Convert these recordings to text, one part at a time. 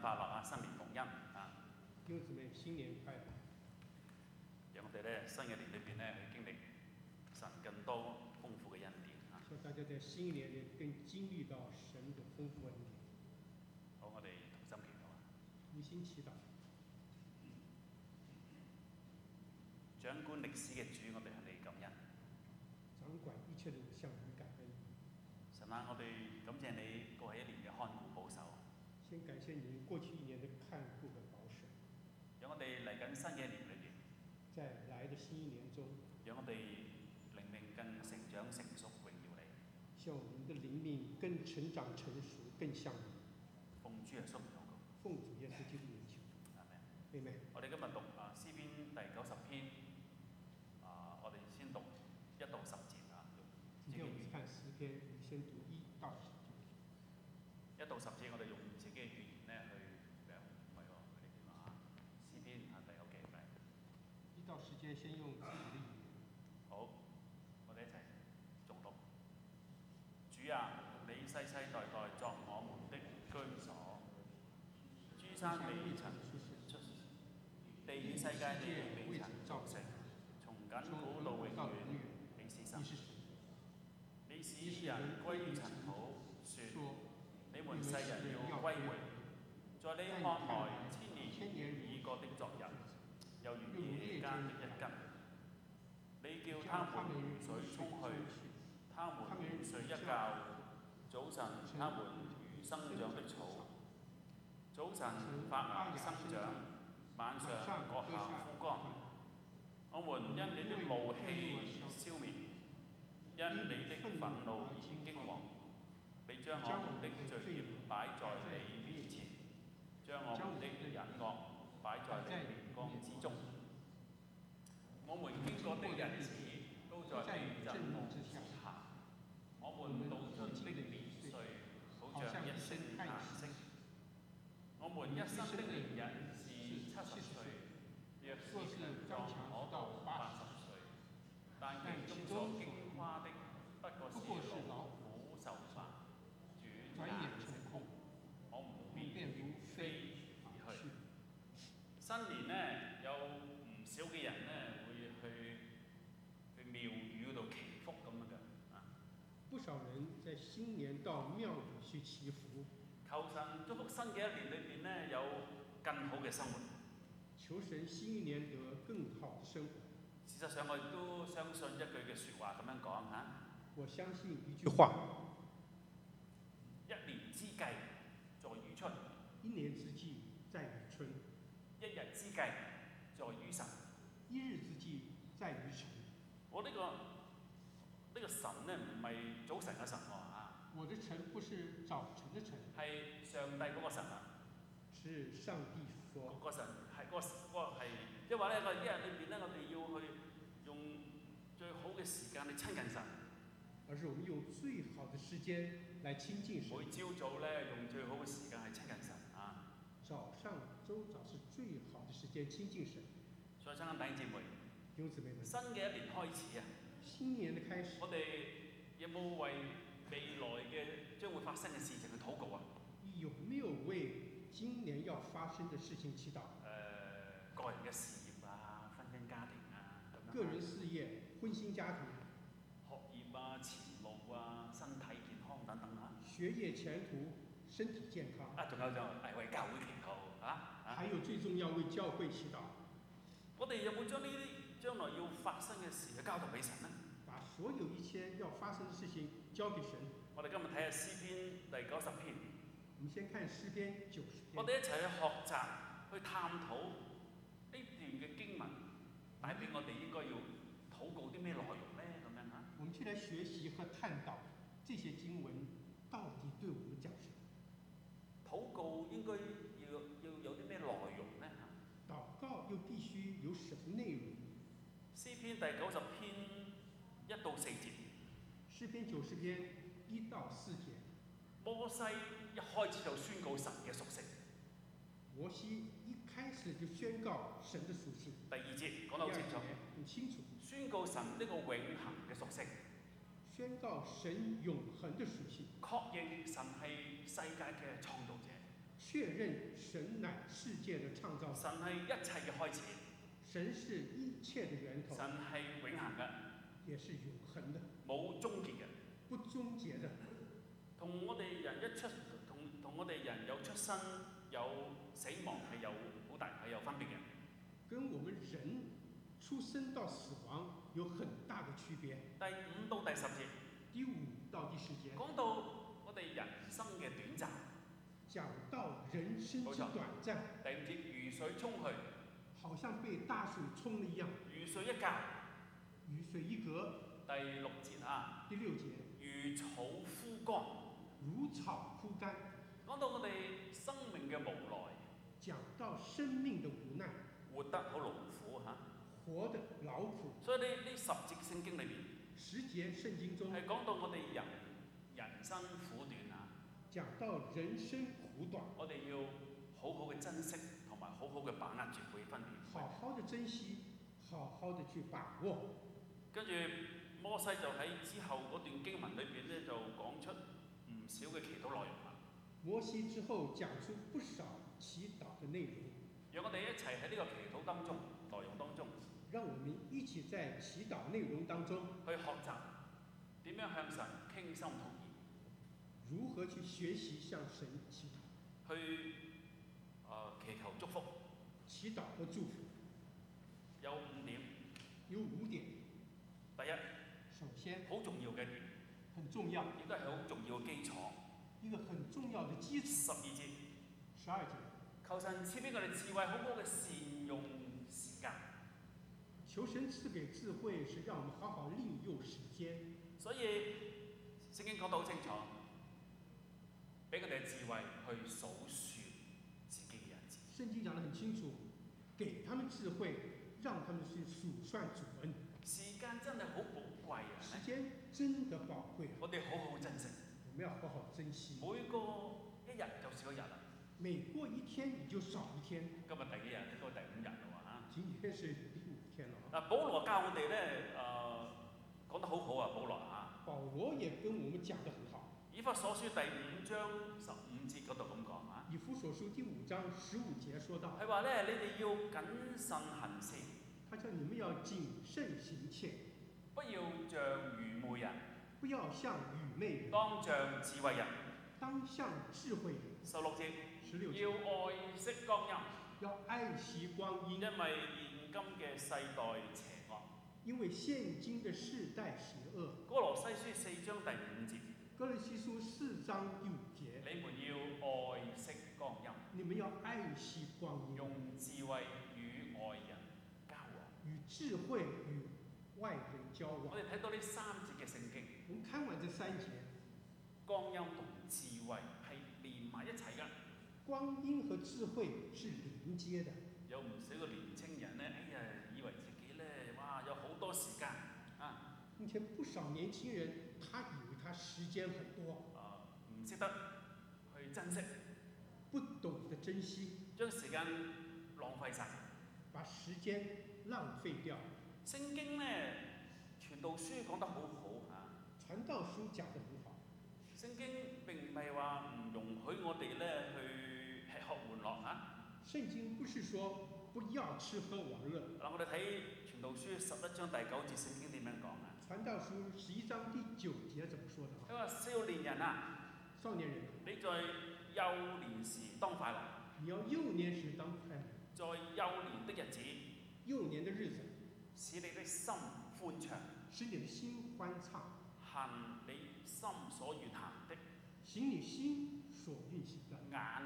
快樂啊，新年蒙恩啊！ 弟兄姊妹，新年快樂！ 讓我哋咧新嘅年裏邊咧去經歷神更多豐富嘅恩典啊！ 希望大家在新一年裏更經歷到神的豐富恩典。 好，我哋同心祈禱啊！ 一心祈禱。 掌管歷史嘅主，我哋向你感恩。 掌管一切的主，向你感恩。 神啊，我哋感謝你過去一年嘅看顧保守。 先感謝你過去一年的看顧和保守。 讓我哋嚟緊新嘅一年裏邊， 在來的新一年中， 讓我哋靈命更成長成熟，榮耀你。 希望我們的靈命更成長成熟，更像你。 奉主耶穌禱告。 奉主耶穌基督名求。 阿們。 阿們。 我哋今日讀詩篇第90篇，我哋先讀1到10節啊。 今天我們看詩篇，先讀1到10節。 1到10節，我哋用自己嘅語言咧去兩為佢哋點啊？詩篇第有幾名？1 到10節先用自己的語言。 好，我哋一齊誦讀。主啊，你世世代代作我們的居所，諸山未曾出，地與世界你未曾造成，從亙古到永遠，你是神。你使人歸於塵土，說你們世人要歸回，在你看來千年已過的昨日，又如夜間的一更。你叫他們如水沖去，他們如睡一覺，早晨他們如生長的草，早晨發芽生長，晚上割下枯乾。我們因你的怒氣而消滅，因你的憤怒而驚惶。你將我們的罪孽擺在你面前，將我們的隱惡擺在你面光之中。我們經過的日子都在你震怒之下，我們度盡的年歲好像一聲嘆息。我們一生的年日是70歲，若是強壯可到80歲，但其中所經誇的不過是勞苦受煩，轉眼成空，我們便如飛而去。新年呢，有唔少嘅人呢會去廟宇嗰度祈福咁樣嘅啊。 不少人在新年到廟宇去祈福， 求神祝福新嘅一年裏邊呢有更好嘅生活。 求神新一年得更好的生活。 事實上，我亦都相信一句嘅説話咁樣講嚇。 我相信一句話： 一年之計在於春， 一年之計在於春； 一日之計在於晨， 一日之計在於晨。 我呢個晨呢，唔係早晨嘅晨喎嚇。 我的晨不是早晨的晨， 係上帝嗰個晨啊。 是上帝說。 個晨係嗰個係，即係話咧，一日裏邊咧，我哋要去用最好嘅時間去親近神。 而是我們用最好的時間來親近神。 每朝早咧，用最好嘅時間去親近神啊。 早上周早是最好的時間親近神。 所以親愛弟兄姊妹， 弟兄姊妹們， 新嘅一年開始啊！ 新年的開始， 我哋有冇為未來嘅將會發生嘅事情去禱告啊？ 有沒有為今年要發生的事情祈禱？ 個人嘅事業啊，婚姻家庭啊，咁樣。 個人事業、婚姻家庭。 學業啊、前路啊、身體健康等等啊。 學業前途、身體健康。 仲有就係為教會祈禱啊！ 還有最重要為教會祈禱。 我哋有冇將呢啲將來要發生嘅事去交託俾神呢？ 把所有一切要發生嘅事情交給神。我哋今日睇下詩篇第90篇。 我們先看詩篇90篇。 我哋一齊去學習、去探討呢段嘅經文，帶俾我哋應該要禱告啲咩內容呢？咁樣嚇。 我們去來學習和探討這些經文到底對我們講什麼？ 禱告應該要有啲咩內容呢？ 禱告又必須有什麼內容？ 詩篇第90篇1到4節。 詩篇90篇1到4節。 摩西一開始就宣告神嘅屬性。 摩西一開始就宣告神的屬性。 第2節講得好清楚。 很清楚。 宣告神呢個永恆嘅屬性。 宣告神永恆的屬性。 確認神係世界嘅創造者。 確認神乃世界的創造者， 神係一切嘅開始， 神是一切的源頭， 神係永恆嘅， 也是永恆的， 冇終結嘅。 不終結的。 同我哋人一出，同我哋人有出生有死亡係有好大係有分別嘅。 跟我們人出生到死亡有很大的區別。 第5到第10節， 第5到第10節講到我哋人生嘅短暫。 講到人生之短暫。 第5節，如水沖去， 好像被大水沖了一樣， 如水一隔。 雨水一隔。 第6節啊， 第6節， 如草枯乾， 如草枯乾。 講到我哋生命嘅無奈， 講到生命的無奈， 活得好勞苦嚇。 活得勞苦。 所以呢10節聖經裏邊 10節聖經中係講到我哋人生苦短啊， 講到人生苦短， 我哋要好好嘅珍惜同埋好好嘅把握住每分秒。 好好的珍惜，好好的去把握。 跟住摩西就喺之後嗰段經文裏邊咧，就講出唔少嘅祈禱內容啦。 摩西之後講出不少祈禱的內容， 讓我哋一齊喺呢個祈禱當中內容當中， 讓我們一起在祈禱內容當中去學習點樣向神傾心吐意， 如何去學習向神祈禱， 去祈求祝福。 祈禱和祝福有5點， 有5點。 第一， 首先好重要嘅點， 很重要， 亦都係好重要嘅基礎。 一個很重要的基礎。 12節，求神賜俾我哋智慧，好好嘅善用時間。 求神賜給智慧，是讓我們好好利用時間。 所以聖經講得好清楚，俾佢哋嘅智慧去數算自己嘅日子。 聖經講得很清楚，給他們智慧，讓他們去數算主恩。 時間真係好寶貴啊！ 時間真的寶貴， 我哋好好珍惜。 我們要好好珍惜。 每個一日就少一日啦。 每過一天你就少一天。 今日第幾日？應該第5日啦喎嚇。 今天是第5天了。 嗱，保羅教我哋咧，講得好好啊，保羅嚇。 保羅也跟我們講得很好。 以弗所書第5章15節嗰度咁講啊。 以弗所書第5章15節說到， 佢話咧，你哋要謹慎行事。 他叫你們要謹慎行切， 不要像愚昧人， 不要像愚昧人， 當像智慧人。 當像智慧人。 16節， 16節， 要愛惜光陰， 要愛惜光陰， 因為現今嘅世代邪惡。 因為現今的世代邪惡。 哥羅西書4章第5節， 哥羅西書4章第5節， 你們要愛惜光陰， 你們要愛惜光陰， 用智慧與外人交往。 與智慧與外人交往。 我哋睇到呢3節嘅聖經， 我們看完這3節， 光陰同智慧係連埋一齊㗎。 光陰和智慧是連接的。 有唔少嘅年青人咧，哎呀，以為自己咧，哇，有好多時間啊！ 目前不少年輕人，他以為他時間很多， 唔識得去珍惜， 不懂得珍惜， 將時間浪費晒。 把時間浪費掉。 聖經咧，傳道書講得好好嚇。 傳道書講得很好。 聖經並唔係話唔容許我哋咧去吃喝玩樂嚇。 聖經不是說不要吃喝玩樂。 嗱，我哋睇傳道書11章第9節，聖經點樣講啊？ 傳道書11章第9節怎麼說的？ 佢話：少年人啊， 少年人， 你在幼年時當快樂。 你要幼年時當快樂。 在幼年的日子， 幼年的日子， 使你的心歡暢， 使你的心歡暢， 行你心所願行的， 行你心所運行的，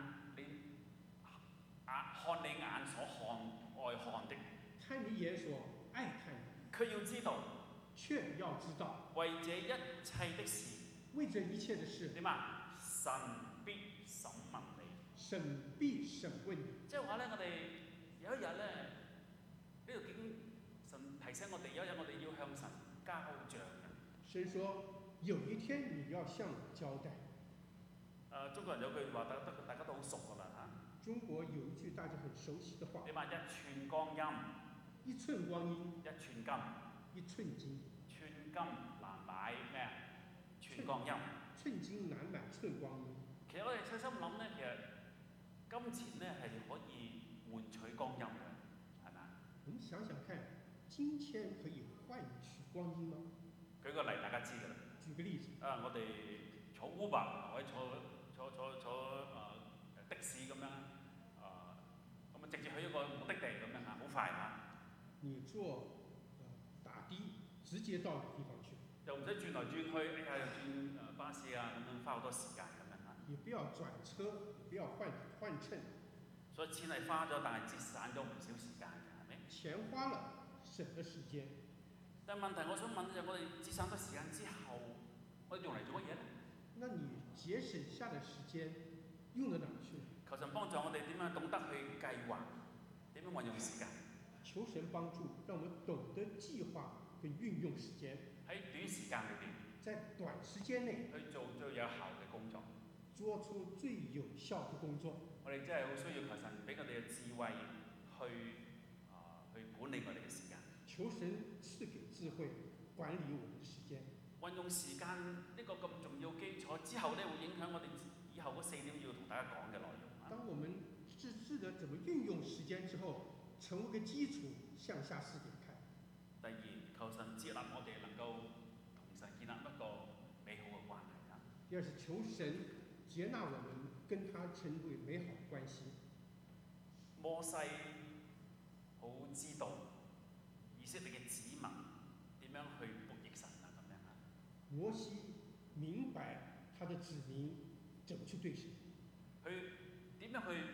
看你眼所愛看的， 看你眼所愛看的。 佢要知道， 卻要知道， 為這一切的事， 為這一切的事， 點啊？神必審問你， 神必審問你。 即係話咧，我哋有一日咧，呢度經神提醒我哋，有一日我哋要向神交賬嘅。 神說，有一天你要向我交代。 中國人有句話，大家都好熟㗎啦嚇。 中國有一句大家很熟悉的話。 你話一寸光陰， 一寸光陰， 一寸金， 一寸金。 寸金難買咩啊？寸光陰。 寸金難買寸光陰。 其實我哋細心諗咧，其實金錢咧係可以換取光陰嘅，係咪啊？ 我們想想看，金錢可以換取光陰嗎？ 舉個例，大家知㗎啦。 舉個例子， 我哋坐 Uber 或者坐的士咁樣，咁直接去一個目的地咁樣嚇，好快嚇。 你坐打的直接到地方去， 又唔使轉來轉去，又轉巴士啊咁樣，花好多時間咁樣嚇。 也不要轉車，也不要換乘。 所以錢係花咗，但係節省咗唔少時間嘅，係咪？ 錢花了，省咗時間。 但係問題，我想問就係我哋節省咗時間之後，我哋用嚟做乜嘢咧？ 那你節省下的時間用到哪去？ 求神幫助我哋點樣懂得去計劃，點樣運用時間。 求神幫助，讓我們懂得計劃跟運用時間。 喺短時間裏邊， 在短時間內去做最有效嘅工作， 做出最有效的工作。 我哋真係好需要求神俾我哋嘅智慧去管理我哋嘅時間。 求神賜給智慧，管理我們的時間。 運用時間呢個咁重要基礎之後咧，會影響我哋以後嗰4點要同大家講嘅內容。 當我們知道怎麼運用時間之後，成為個基礎，向下4點看。 第二，求神接納我哋能夠同神建立一個美好嘅關係啊。 第二是求神接納我們，跟他成為美好的關係。 摩西好知道以色列嘅子民點樣去悖逆神啊，咁樣啊。 摩西明白他的子民怎麼去對神， 佢點樣去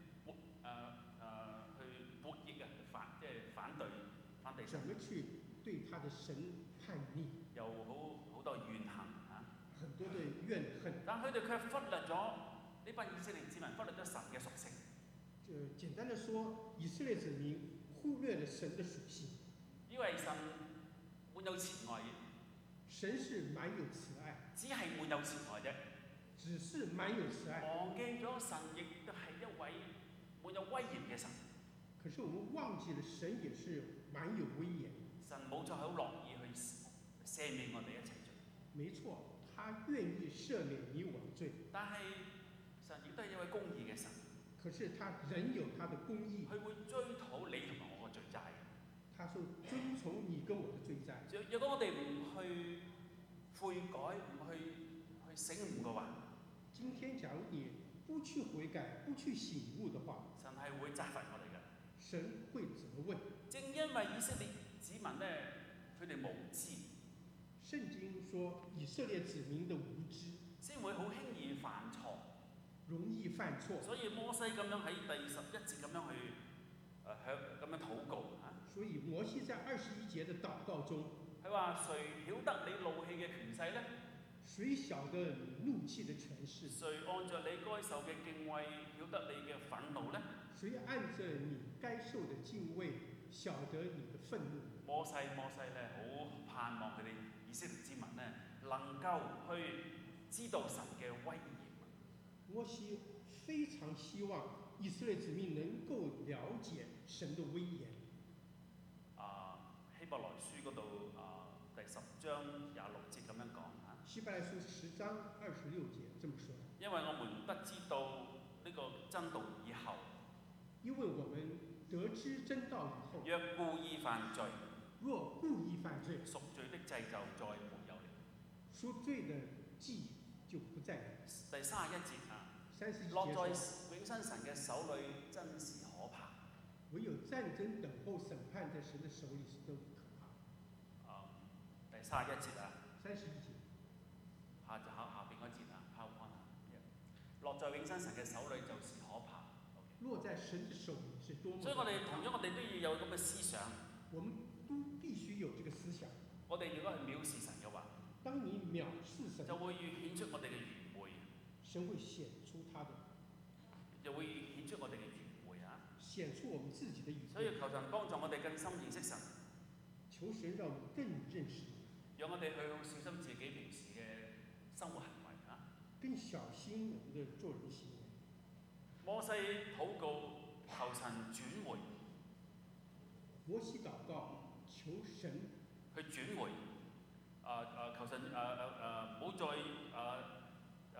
去悖逆啊，即係反對神， 怎麼去對他的神叛逆， 又好多怨恨啊， 很多的怨恨。 但佢哋卻忽略咗呢班以色列子民，忽略咗神嘅屬性。 簡單的說，以色列子民忽略了神的屬性。 因為神滿有慈愛， 神是滿有慈愛， 只係滿有慈愛啫。 只是滿有慈愛， 忘記咗神亦都係一位滿有威嚴嘅神。 可是我們忘記了神也是滿有威嚴。 神冇錯，好樂意去赦免我哋一切罪。 沒錯，他願意赦免你我的罪。 但係神亦都係一位公義嘅神。 可是他仍有他的公義， 佢會追討你同埋我嘅罪債。 他說遵從你跟我的罪債。 若果我哋唔去悔改，唔去醒悟嘅話， 今天假如你不去悔改，不去醒悟的話， 神係會責罰我哋嘅。 神會責問。 正因為以色列子民咧，佢哋無知， 聖經說以色列子民的無知， 先會好輕易犯錯， 容易犯錯。 所以摩西咁樣喺第11節咁樣去咁樣禱告啊。 所以摩西在21節的禱告中， 佢話：誰曉得你怒氣嘅權勢呢？ 誰曉得你怒氣的權勢？ 誰按着你該受嘅敬畏曉得你嘅憤怒呢？ 誰按着你該受的敬畏曉得你的憤怒？ 摩西咧，好盼望佢哋以色列之民咧，能夠去知道神嘅威嚴。 摩西非常希望以色列子民能夠了解神的威嚴。 希伯來書嗰度第10章26節咁樣講嚇。 希伯來書10章26節這麼說。 因為我們得知道呢個真道以後， 因為我們得知真道以後， 若故意犯罪， 贖罪的祭就再沒有了。 贖罪的祭就不在了。 第31節啊， 31節落在永生神嘅手裏真是可怕。 唯有戰爭等候審判在神的手裏是都可怕。 第31節啊 ，31節下邊嗰節啊 ，PowerPoint 落在永生神嘅手裏就是可怕。 落在神的手裏是多麼。 所以我哋同樣我哋都要有咁嘅思想。 我們都必須有這個思想。 我哋如果係藐視神嘅話， 當你藐視神， 就會顯出我哋嘅愚昧。 神會顯出他的， 就會顯出我哋嘅愚昧啊！ 顯出我們自己的愚昧。 所以求神幫助我哋更深認識神。 求神讓我們更認識你， 讓我哋去好小心自己平時嘅生活行為啊！ 更小心我們的做人行為。 摩西禱告求神轉回， 摩西禱告求神去轉回，求神唔好再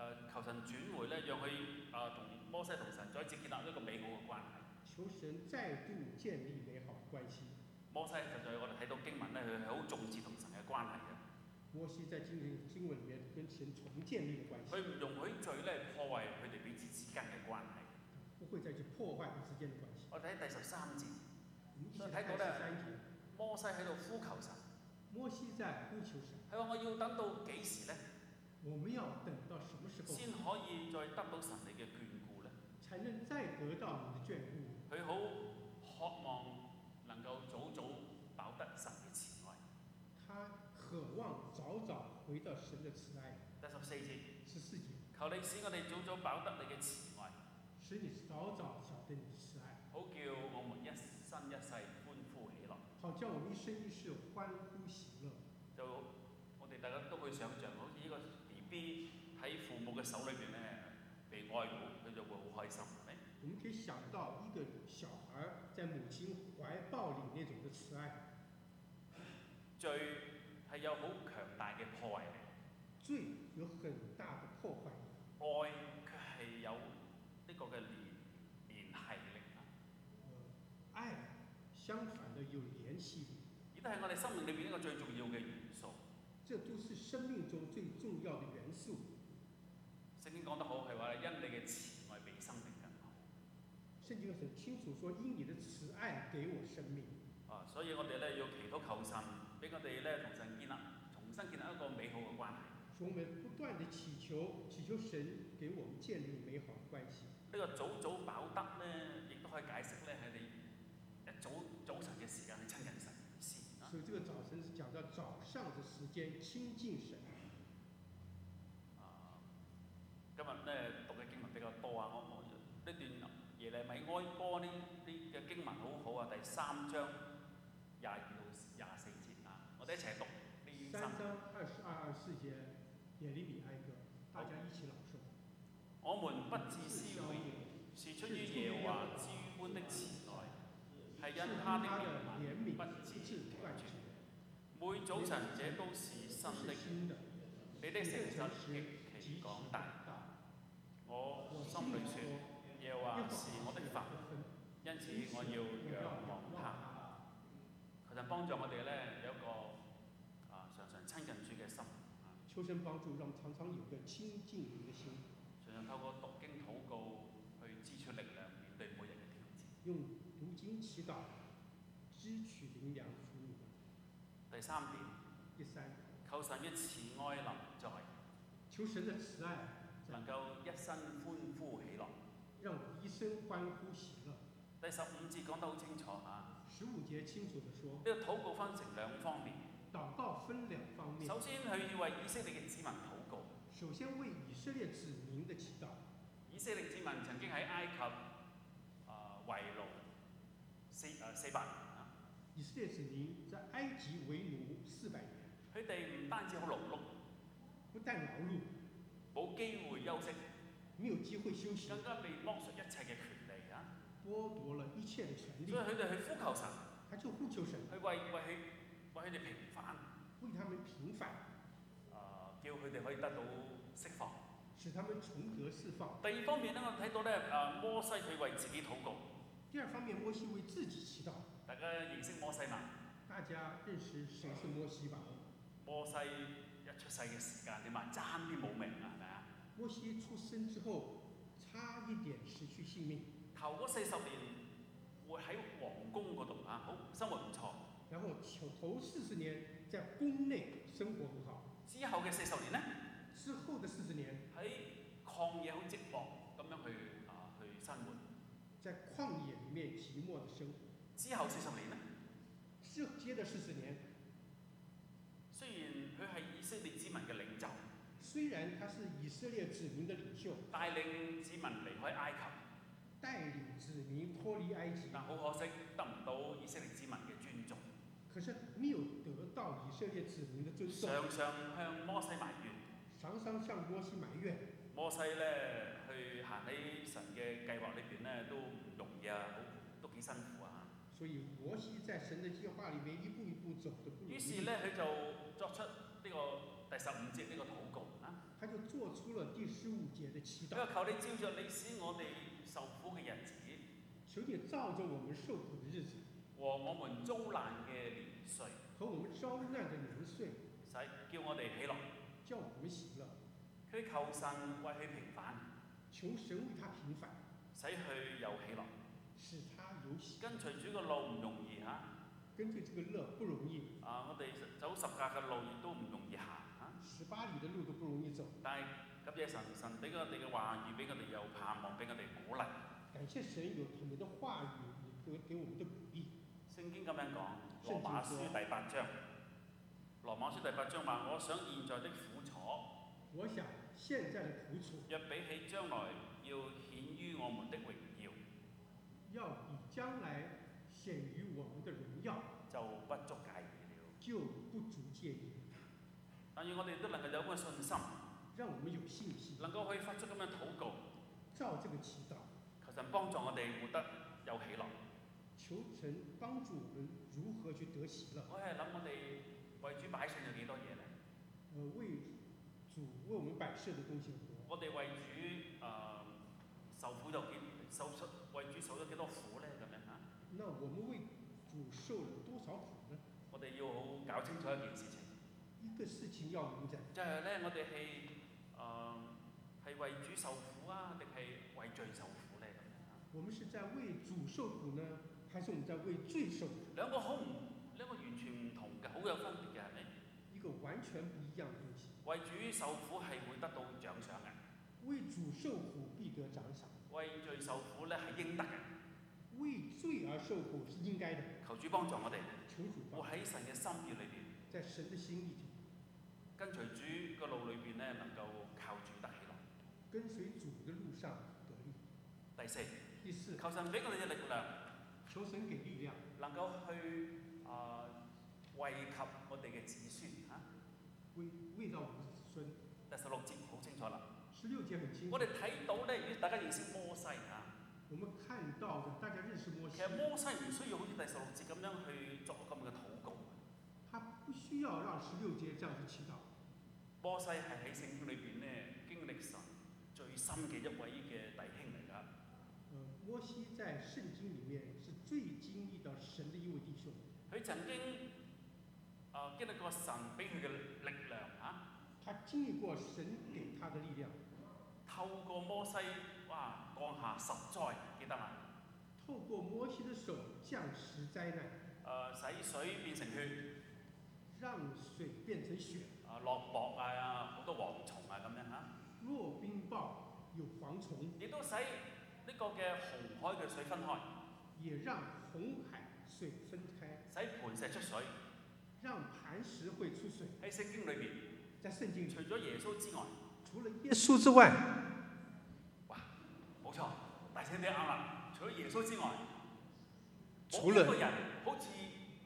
求神轉回咧，讓佢同摩西同神再一次建立一個美好嘅關係。 求神再度建立美好的關係。 摩西實在我哋睇到經文咧，佢係好重視同神嘅關係嘅。 摩西在經文裡面跟神重建立的關係。 佢唔容許罪咧破壞佢哋彼此之間嘅關係。 不會再去破壞佢之間嘅關係。 我睇第13節， 所以睇到咧，摩西喺度呼求神。 摩西在呼求神。 佢話：我要等到幾時咧？ 我們要等到什麼時候先可以再得到神你嘅眷顧咧？ 才能再得到你的眷顧。 佢好渴望能夠早早飽得神嘅慈愛。 他渴望早早回到神的慈愛。 第14節。 14節。 求你使我哋早早飽得你嘅慈愛。 使你早早曉得你的慈愛。 好叫我們一生一世歡呼喜樂。 好叫我們一生一世歡呼喜樂。 就我哋大家都會想像，好似呢個 BB 喺父母嘅手裏邊咧被愛護，佢就會好開心，係咪？ 我們可以想到一個小孩在母親懷抱裡那種的慈愛。 罪係有好強大嘅破壞力。 罪有很大的破壞力。 愛卻係有呢個嘅聯繫力啊。 愛相反的有聯繫力。 亦都係我哋生命裏邊一個最重要嘅元素。 這都是生命中最重要的元素。 聖經講得好，係話因你嘅慈愛比生命更好。 聖經很清楚說，因你的慈愛給我生命。 所以我哋咧要祈禱求神，俾我哋咧同神建立重新建立一個美好嘅關係。 所以我們不斷地祈求神給我們建立美好的關係。 呢個早早飽得咧，亦都可以解釋咧係你一早晨嘅時間去親近神嘅意思。 所以這個早晨是講到早上嘅時間親近神。 今日咧讀嘅經文比較多啊，我呢段耶利米哀歌呢啲嘅經文好好啊，第3章22到24節啊，我哋一齊讀呢 3章22、24節耶利米哀歌，大家一起朗誦。 我們不致消滅，是出於耶和華至寬的慈愛，係因他的憐憫不致斷絕。每早晨這都是新的，你的誠實極其廣大。我心裏說，耶和華是我的份，因此我要仰望他。求神幫助我哋咧有一個常常親近主嘅心。 求神幫助，讓我們常常有個親近主嘅心。 常常透過讀經禱告去支取力量，面對每日嘅挑戰。 用讀經祈禱支取靈糧服務。 第3點。 第3。 求神嘅慈愛臨在。 求神嘅慈愛。 能夠一生歡呼喜樂， 讓我一生歡呼喜樂。 第15節講得好清楚嚇。 15節清楚地說， 呢個禱告分成2方面。 禱告分2方面。 首先佢要為以色列嘅子民禱告。 首先為以色列子民的祈禱。 以色列子民曾經喺埃及為奴400年啊。 以色列子民在埃及為奴400年。 佢哋唔單止好勞碌， 不但勞碌。 冇機會休息， 沒有機會休息， 更加被剝削一切嘅權利啊！ 剝奪了一切嘅權利。 所以佢哋去呼求神， 他就呼求神， 去為佢哋平反， 為他們平反， 叫佢哋可以得到釋放， 使他們重得釋放。 第2方面咧，我睇到咧摩西佢為自己禱告。 第2方面，摩西為自己祈禱。 大家認識摩西嘛？ 大家認識誰是摩西吧？ 摩西一出世嘅時間點啊，爭啲冇命啊，係咪啊？ 摩西出生之後，差一點失去性命。 頭嗰40年會喺皇宮嗰度啊，好生活唔錯。 然後頭40年在宮內生活很好。 之後嘅40年呢？ 之後的40年喺曠野好寂寞咁樣去生活。 在曠野裡面寂寞的生活。 之後40年呢？ 接着40年。 雖然佢係以色列子民嘅領袖， 雖然他是以色列子民的領袖， 帶領子民離開埃及， 帶領子民脫離埃及， 但好可惜得唔到以色列子民嘅尊重。 可是沒有得到以色列子民的尊重。 常常向摩西埋怨， 常常向摩西埋怨。 摩西咧去行喺神嘅計劃裏邊咧都唔容易啊，都幾辛苦啊。 所以摩西在神的計劃裡面一步一步走的不容易。 於是咧佢就作出呢個第第15節呢個禱告啊。 他就做出了第15節的祈禱。 佢話求你照着你使我哋受苦嘅日子， 求你照着我們受苦的日子， 和我們遭難嘅年歲， 和我們遭難的年歲， 叫我哋喜樂。 叫我們喜樂。 佢求神為佢平反， 求神為他平反， 使佢有喜樂。 使他有喜樂。 跟隨主嘅路唔容易嚇。 跟隨這個樂不容易。 我哋走十架嘅路亦都唔容易行嚇。 18里的路都不容易走。 但係感謝神，神俾我哋嘅話語，俾我哋有盼望，俾我哋鼓勵。 感謝神有他們的話語，給我們的鼓勵。 聖經咁樣講，羅馬書第8章，羅馬書第8章話：我想現在的苦楚， 我想現在的苦楚， 若比起將來要顯於我們的榮耀， 要比將來顯於我們的榮耀， 就不足介意了。 就不足介意。 但願我哋都能夠有咁嘅信心， 讓我們有信心， 能夠可以發出咁樣禱告， 照這個祈禱， 求神幫助我哋活得有喜樂。 求神幫助我們如何去得喜樂。 我係諗我哋為主擺上有幾多嘢咧？ 為主為我們擺設的東西很多。 我哋為主受苦有幾受出，為主受咗幾多苦咧？咁樣嚇。 那我們為主受了多少苦呢？ 我哋要好搞清楚一件事情。 一個事情要明白， 就係咧，我哋係為主受苦啊，定係為罪受苦咧？咁樣。 我們是在為主受苦呢，還是我們在為罪受苦？ 兩個完全唔同嘅，好有分別嘅，係咪？ 一個完全不一樣嘅東西。 為主受苦係會得到獎賞嘅。 為主受苦必得獎賞。 為罪受苦咧係應得嘅。 為罪而受苦是應該的。 求主幫助我哋， 求主幫助。 活喺神嘅心意裏邊， 在神的心意裏， 跟隨主嘅路裏邊咧，能夠靠主得喜樂。 跟隨主的路上得力。 第四， 求求神俾我哋嘅力量， 求神給力量， 能夠去惠及我哋嘅子孫嚇。 為到我們的子孫。 第16節好清楚啦。 16節很清楚。 我哋睇到咧，如果大家認識摩西嚇， 我們看到的，大家認識摩西。 其實摩西唔需要好似第16節咁樣去作咁嘅禱告。 他不需要讓16節這樣子祈禱。 摩西係喺聖經裏邊咧經歷神最深嘅一位嘅弟兄嚟㗎。 摩西在聖經裡面是最經歷到神的一位弟兄。 佢曾經經歷過神俾佢嘅力量嚇。 他經歷過神給他的力量。 透過摩西降下10災，記得嘛？ 透過摩西的手降10災難。 使水變成血， 讓水變成血。 落雹好多蝗蟲咁樣嚇。 落冰雹有蝗蟲。 亦都使呢個嘅紅海嘅水分開。 也讓紅海水分開。 使磐石出水。 讓磐石會出水。 喺聖經裏邊， 在聖經除咗耶穌之外， 除了耶穌之外， 哇，冇錯，大聲啲啱啦！除咗耶穌之外， 除了冇一個人好似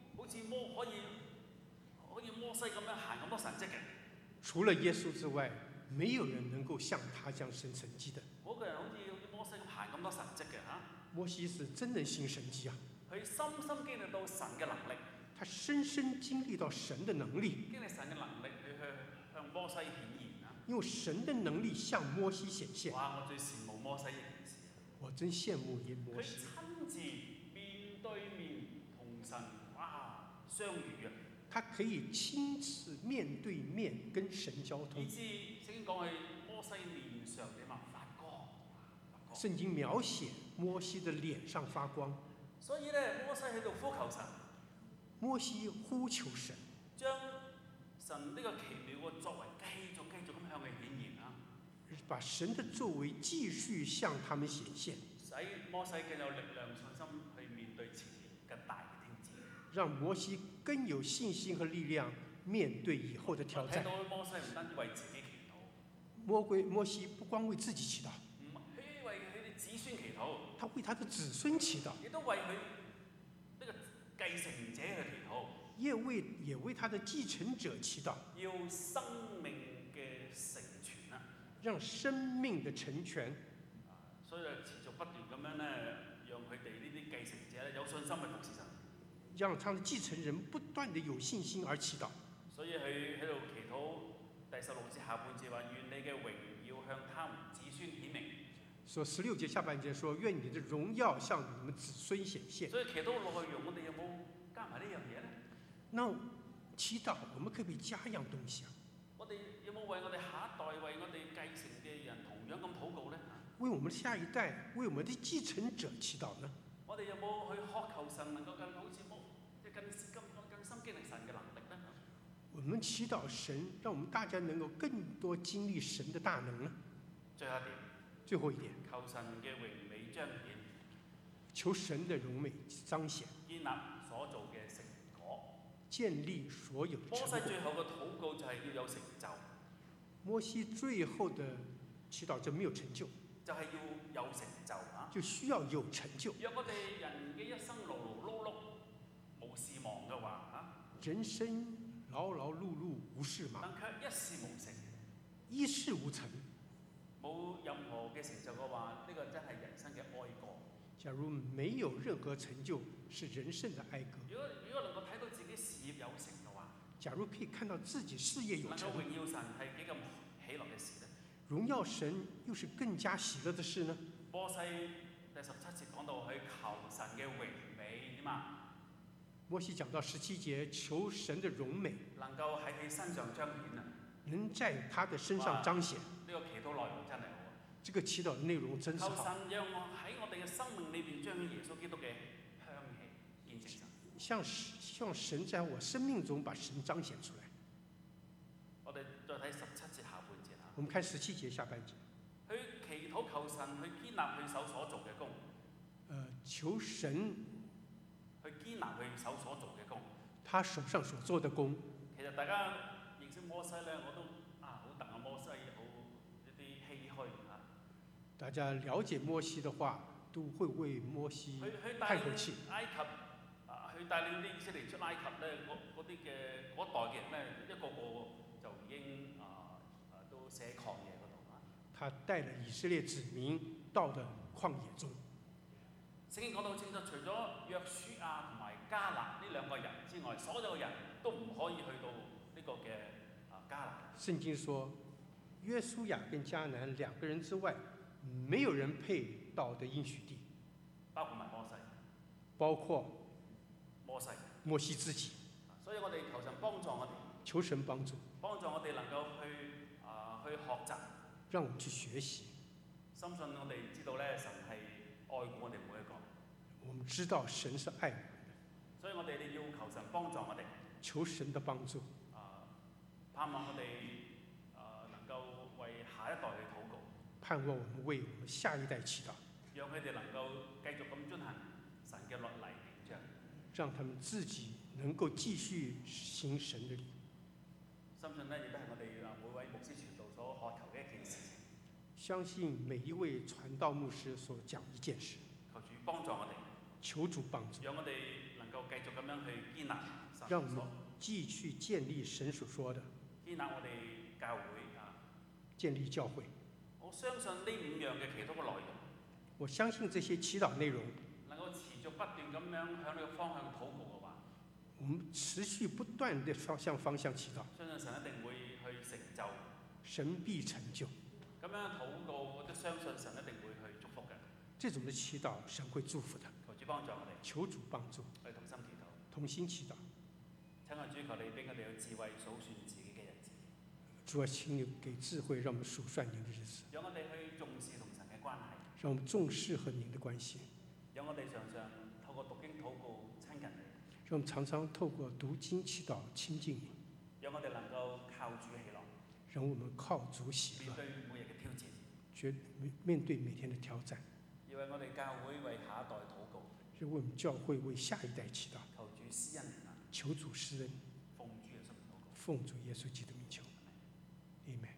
可以摩西咁樣行咁多神蹟嘅。 除了耶穌之外，沒有人能夠像他這樣行神蹟的。 冇個人好似摩西咁行咁多神蹟嘅嚇。 摩西是真能行神蹟啊！ 佢深深經歷到神嘅能力。 他深深經歷到神的能力。 經歷神嘅能力去向摩西顯現啊！ 用神的能力向摩西顯現。 哇！我最羨慕摩西呢件事。 我真羨慕摩西。 佢親自面對面同神相遇啊！ 他可以親自面對面跟神交通。 以致聖經講係摩西面上點啊發光。 聖經描寫摩西的臉上發光。 所以咧，摩西喺度呼求神。 摩西呼求神， 將神呢個奇妙嘅作為繼續咁向佢顯現啊！ 把神的作為繼續向他們顯現， 使摩西更有力量、信心去面對前面更大嘅挑戰。 讓摩西更有信心和力量面對以後的挑戰。 睇到摩西唔單止為自己祈禱，摩西不光為自己祈禱， 佢為佢哋子孫祈禱， 他為他的子孫祈禱， 亦都為佢呢個繼承者去祈禱， 也為他的繼承者祈禱， 要生命嘅成全啊！ 讓生命的成全。 所以持續不斷咁樣咧，讓佢哋呢啲繼承者咧有信心去服侍神。 讓他的繼承人不斷地有信心而祈禱。 所以佢喺度祈禱， 16節下半節話：願你嘅榮耀向他們子孫顯明。 说16节下半节说：“愿你的荣耀向你们子孙显现。 所以祈禱內容，我哋有冇加埋呢樣嘢咧？” 那祈祷我们可不可以加一样東西啊？ 我哋有冇為我哋下一代、為我哋繼承嘅人同樣咁禱告咧？ 为我们的下一代，为我们的继承者祈禱呢？ 我哋有冇去渴求神能夠更好似更深經歷神嘅能力咧？ 我们祈禱神，讓我們大家能夠更多經歷神的大能呢？ 最後一點， 最後一點， 求神嘅榮美彰顯， 求神的榮美彰顯， 建立所做嘅成果， 建立所有的摩西成果。 最後嘅禱告就係要有成就， 摩西最後的祈禱就沒有成就， 就係要有成就啊！ 就需要有成就。 若我哋人嘅一生勞勞碌碌無事忙嘅話啊， 人生勞勞碌碌無事忙， 但卻一事無成， 一事無成。 冇任何嘅成就嘅話，呢個真係人生嘅哀歌。 假如沒有任何成就，是人生的哀歌。 如果能夠睇到自己事業有成嘅話， 假如可以看到自己事業有能夠成， 榮耀神係幾咁喜樂嘅事咧？ 榮耀神又是更加喜樂的事呢？ 摩西第17節講到去求神嘅榮美點啊？ 摩西講到17節，求神的榮美能夠喺佢身上彰顯啊！ 能在他的身上彰顯。 呢個祈禱內容真係好啊！ 這個祈禱的內容真是求好。 神讓我喺我哋嘅生命裏邊彰顯耶穌基督嘅香氣，見證神。 向神在我生命中把神彰顯出來。 我哋再睇17節下半節啊！ 我們看17節下半節， 去祈禱求神去堅立佢手所做嘅工， 求神去堅立佢手所做嘅工。 他手上所做的工。 其實大家認識摩西咧，我都好戥阿摩西好一啲唏噓啊！ 大家了解摩西的話，都會為摩西去帶領嘆口氣。 埃及去帶領啲以色列出埃及咧，嗰啲嘅嗰一代嘅人咧，一個個就已經都死喺曠野嗰度啊！ 他帶了以色列子民到了曠野中。 聖經講到好清楚，除咗約書亞同埋迦勒呢兩個人之外，所有人都唔可以去到呢個嘅迦勒。 聖經說，約書亞跟迦南兩個人之外，沒有人配到的應許地， 包括埋摩西， 包括摩西， 摩西自己。 所以我哋求神幫助我哋， 求神幫助， 幫助我哋能夠去學習， 讓我們去學習。 深信我哋知道咧，神係愛顧我哋每一個， 我們知道神是愛我們的， 所以我哋要求神幫助我哋， 求神的幫助， 盼望我哋能夠為下一代去禱告， 盼望我們為我們下一代祈禱， 讓佢哋能夠繼續咁遵行神嘅律例典章， 讓他們自己能夠繼續行神的理。 深信咧，亦都係我哋每位牧師傳道所渴求嘅一件事情。 相信每一位傳道牧師所講一件事， 求主幫助我哋， 求主幫助， 讓我哋能夠繼續咁樣去堅立神讓我們所繼續建立神所說的， 堅立我哋教會建立教會。 我相信呢5樣嘅祈禱嘅內容， 我相信這些祈禱內容， 能夠持續不斷咁樣向呢個方向禱告嘅話， 我們持續不斷地向方向祈禱， 相信神一定會去成就。 神必成就。 咁樣禱告，我都相信神一定會去祝福嘅。 這種的祈禱，神會祝福的。 求主幫助我哋， 求主幫助， 我哋同心祈禱。 同心祈禱。 親愛主，求你俾我哋有智慧數算自己嘅日子， 主啊，請你給智慧，讓我們數算您的日子， 讓我哋去重視同神嘅關係， 讓我們重視和您的關係， 讓我哋常常透過讀經禱告親近你， 讓我們常常透過讀經祈禱親近你， 讓我哋能夠靠主喜樂， 讓我們靠主喜樂， 面對每日嘅挑戰， 面對每天的挑戰， 要為我哋教會為下一代禱告， 要為我們教會為下一代祈禱， 求主施恩憐憫， 求主施恩， 奉主耶穌名禱告。 奉主耶穌基督名求，Amen。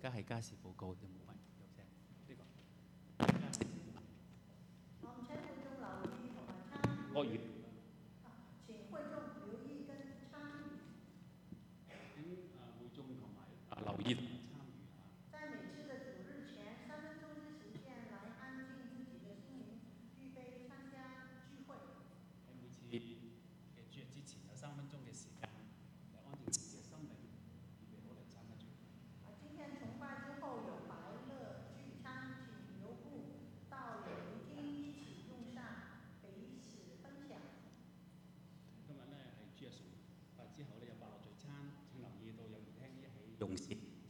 家係家事報告，有冇問？有聲呢個我唔請會眾留意同埋參與。 國語請會眾留意跟參與。 會眾同埋留意參與。 在每次的主日前3分鐘之時間來安靜自己的心靈，預備參加聚會。 喺每次嘅主日之前有3分鐘嘅時間，嚟安靜自己嘅心靈，預備好嚟參加聚會。 今天崇拜之後有白樂聚餐，請留步到禮儀廳一起用膳，彼此分享。 今日咧係主日崇拜之後咧有白樂聚餐，請留意到有儀廳一起用膳。